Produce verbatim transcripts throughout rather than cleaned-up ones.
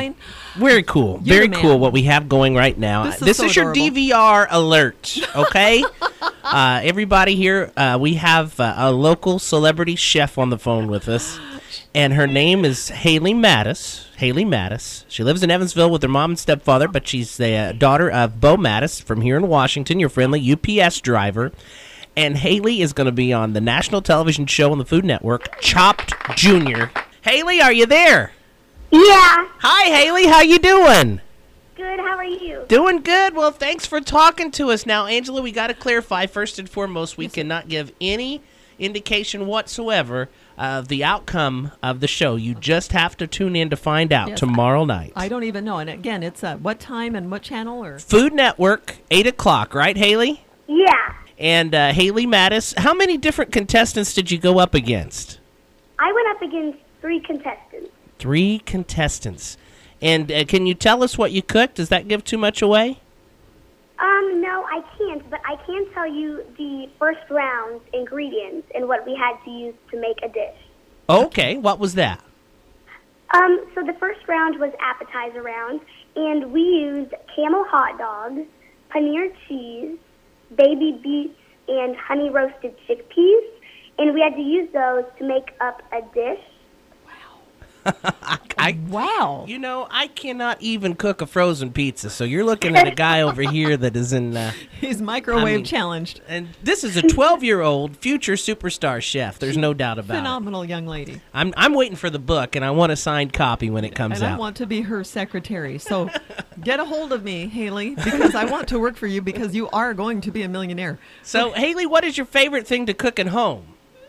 going. Very cool. You're Very the man. cool what we have going right now. This is This so is your adorable. D V R alert, okay? uh, everybody here, uh, we have uh, a local celebrity chef on the phone with us, and her name is Haley Mattis. Haley Mattis. She lives in Evansville with her mom and stepfather, but she's the uh, daughter of Bo Mattis from here in Washington, your friendly U P S driver. And Haley is going to be on the national television show on the Food Network, Chopped Junior Haley, are you there? Yeah. Hi, Haley. How you doing? Good. How are you? Doing good. Well, thanks for talking to us. Now, Angela, we got to clarify first and foremost, we cannot give any indication whatsoever of the outcome of the show. You just have to tune in to find out Yes, tomorrow night. I don't even know. And again, it's uh, what time and what channel? Or Food Network, eight o'clock, right, Haley? Yeah. And uh, Haley Mattis, how many different contestants did you go up against? I went up against three contestants. Three contestants. And uh, can you tell us what you cooked? Does that give too much away? Um, no, I can't, but I can tell you the first round's ingredients and what we had to use to make a dish. Okay, what was that? Um, so the first round was appetizer round, and we used camel hot dogs, paneer cheese, baby beets, and honey roasted chickpeas, and we had to use those to make up a dish. I, wow. You know, I cannot even cook a frozen pizza, so you're looking at a guy over here that is in... Uh, He's microwave I mean, challenged. and this is a twelve-year-old future superstar chef. There's no doubt about Phenomenal young lady. it. I'm I'm waiting for the book, and I want a signed copy when it comes And out. I want to be her secretary. So get a hold of me, Haley, because I want to work for you because you are going to be a millionaire. So, Haley, what is your favorite thing to cook at home?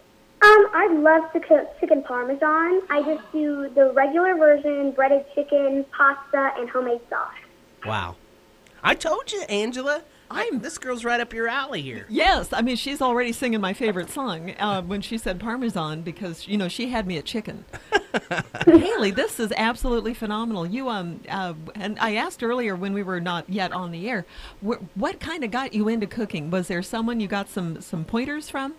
Um, I love to cook chicken parmesan. I just do the regular version, breaded chicken, pasta, and homemade sauce. Wow. I told you, Angela. I'm- This girl's right up your alley here. Yes, I mean, she's already singing my favorite song uh, when she said Parmesan because, you know, she had me at chicken. Haley, this is absolutely phenomenal. You um, uh, and I asked earlier when we were not yet on the air, wh- what kind of got you into cooking? Was there someone you got some, some pointers from?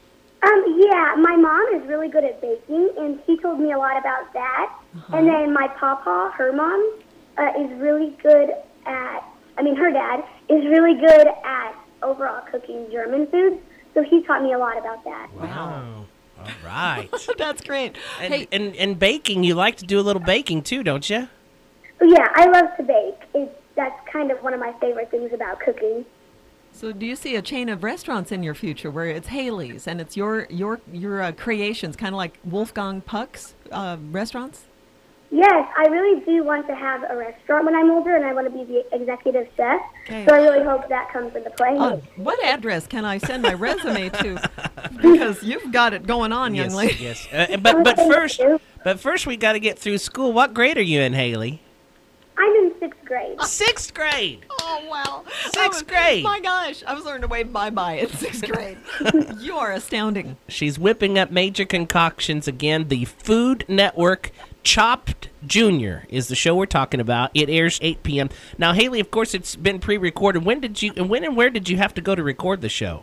Um, yeah, my mom is really good at baking, and she told me a lot about that. Uh-huh. And then my papa, her mom, uh, is really good at, I mean, her dad is really good at overall cooking German foods, so he taught me a lot about that. Wow. All right. That's great. and, Hey, and and baking, you like to do a little baking too, don't you? But yeah, I love to bake. It's, that's kind of one of my favorite things about cooking. so do you see a chain of restaurants in your future where it's Haley's and it's your your your uh, creations, kind of like Wolfgang Puck's uh, restaurants? Yes, I really do want to have a restaurant when I'm older, and I want to be the executive chef. Okay. So I really hope that comes into play. Uh, what address can I send my resume to? Because you've got it going on, young yes, lady. yes. Uh, but but Thank first, you. but first we got to get through school. What grade are you in, Haley? I'm in sixth grade. Sixth grade. Oh, wow. Sixth I was- grade. My gosh, I was learning to wave bye-bye in sixth grade. You are astounding. She's whipping up major concoctions again. The Food Network Chopped Junior is the show we're talking about. It airs eight p.m. Now, Haley, of course, it's been pre-recorded. When did you and when and where did you have to go to record the show?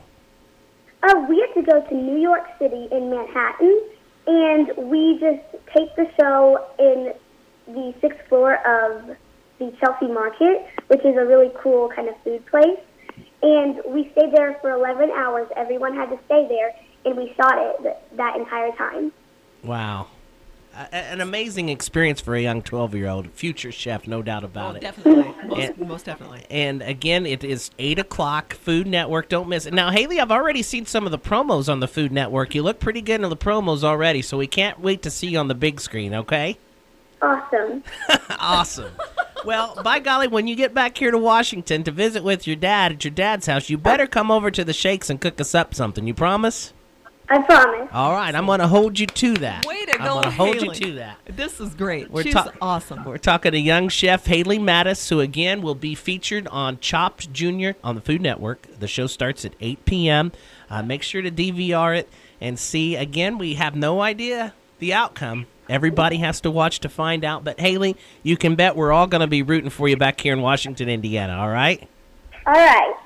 Uh, we had to go to New York City in Manhattan, and we just taped the show in the sixth floor of the Chelsea Market, which is a really cool kind of food place. And we stayed there for eleven hours. Everyone had to stay there, and we shot it th- that entire time. Wow. A- an amazing experience for a young twelve-year-old. Future chef, no doubt about Oh, it. definitely. Most, And- most definitely. And again, it is eight o'clock, Food Network. Don't miss it. Now, Haley, I've already seen some of the promos on the Food Network. You look pretty good in the promos already, so we can't wait to see you on the big screen, okay? Awesome. Awesome. Well, by golly, when you get back here to Washington to visit with your dad at your dad's house, you better come over to the Shakes and cook us up something. You promise? I promise. All right, I'm going to hold you to that. Way to I'm go, going to hold you Haley. to that. This is great. We're She's ta- awesome. We're talking to young chef Haley Mattis, who again will be featured on Chopped Junior on the Food Network. The show starts at eight p.m. Uh, make sure to D V R it and see. Again, we have no idea the outcome. Everybody has to watch to find out. But Haley, you can bet we're all going to be rooting for you back here in Washington, Indiana. All right? All right.